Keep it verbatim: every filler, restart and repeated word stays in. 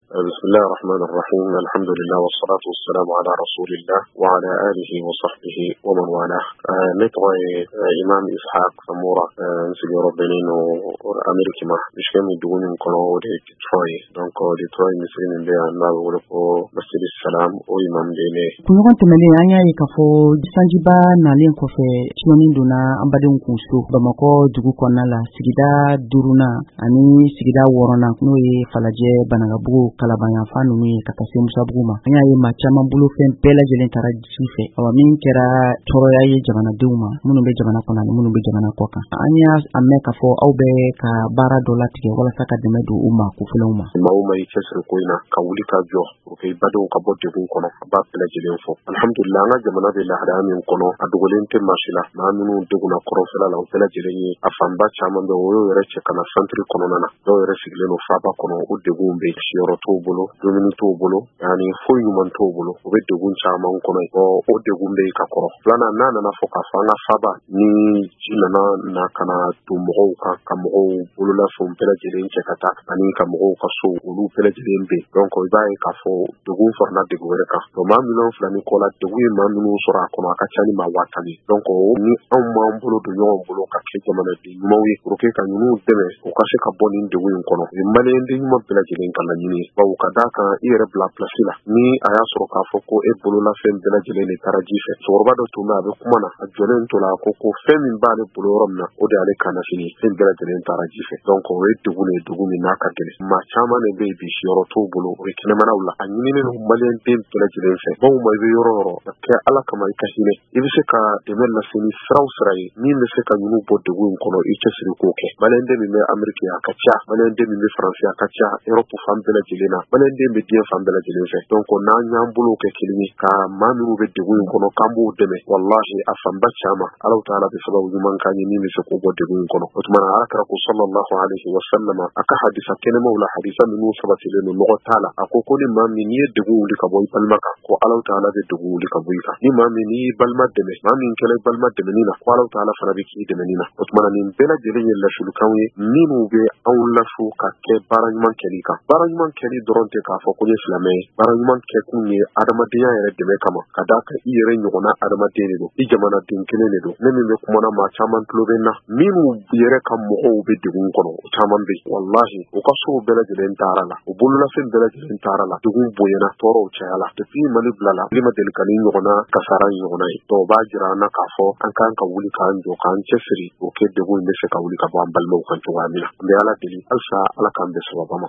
بسم الله الرحمن الرحيم. الحمد لله والصلاة والسلام على رسول الله وعلى آله وصحبه ومن والاه. نتوى إمام إسحاق سمورة نسيب ربنا وأمريكا ما مش كم يدون من قناة ديتروي دونك ديتروي مسلم بها الله ولكو مسجد السلام وإمام دينه. كنوان تملي عنيا يكفو جسانجبا نالين كوفي شمانين دونا أمبادون كوسو بمكو جوكو كونالا سيدا دورونا أني سيدا ورونا نوي فلاجي بنغبو kalabanya fanu ni kakase musabuguma anya ye machama bulu fen pela jelen tara jife awa min kera toro ya ye jamana deuma munu be jamana kona munu be jamana koka anya amme ka fo au be ka bara dolati wala saka deme du umma ku fuluma ma umma yi kesre ko ina ka wuli ka jo ko ke bado ka bodde kun kono ba pela jelen fo alhamdulillah nga jamana be la hada min kono adugolen te mashila ma munu duguna koro fela la pela jelen yi afamba chama be wo yere che kana santri kono nana do yere sigleno faba kono udde gumbe shiro bolo domini to bolo yani foyi man to bolo o be degun chama on kono o o degun be ka koro plana nana na foka fanga faba ni jinana na kana to mo ka ka mo bolo la fo pela jere nche kata ani ka mo ka so ulu pela jere mbe donc o ba ka fo degun forna de gore ka to ma mi non flani kola degun ma mi no sora kono ka chani ma watani donc o ni on ma bolo do yo bolo ka ke jamana de mo wi ko ke ka nyunu deme o ka se ka boni degun kono e male ndi mo pela jere kan ni bawo kadaka ire bla plasila ni aya soro ka foko e bolo la fen de la jele ni tarajife sorba do tuma be kuma na ajolen to la koko fen min ba le bolo romna o de ale kana fini fen de la jele ni tarajife donc o e dugu ne dugu mi na ka gele ma chama ne be bi shiro to bolo o kene mana ulla anyini ne malen den de la jele fe bo mo be yoro ro ke ala kama ikahine ibi se ka de mel la fini fraw sray ni me se ka nyunu bo dugu kono i kesiri ko ke malen de mi me amerika ya kacha malen de mi me france ya kacha europe fam de la jele na malen de mi bien fam de la jele fe donc on a nyambulo ke kilimi ka manu be dugu kono kambu deme wallahi afamba chama allah taala be sababu man kany ni mi se ko bo dugu kono otmana akra ko sallallahu alaihi wasallam aka hadisa kene mawla hadisa min sabati le no taala akoko ni mami ni dugu li ka boy palmaka ko allah taala be dugu li ka boy ka ni mami ni balma deme mami kele balma deme ni na ko allah taala fana be ki deme ni na otmana ni bela jele ni la shulu kawye minu be awla fu ka ke baranyman kelika baranyman keli doronte ka fo ko ni islamé baranyman ke kunye adamadiya yere deme kama kadaka iyere nyogona adamadiya do i jamana dinkene ne do ne min be kuma na ma chaman tlobenna minu yere kam mo o be dugun kono chaman be wallahi o ka so bela jelen tarala o bulla fen bela jelen tarala dugun boyena toro chala depuis mali blala lima del kan nyogona kasaran nyogona to ba jira na ka fo an kan ka wuli kan jo kan chefri o ke dugun ne se ka wuli ka bo ambal mo kan to amina be ala deli alsa ala kan be so bama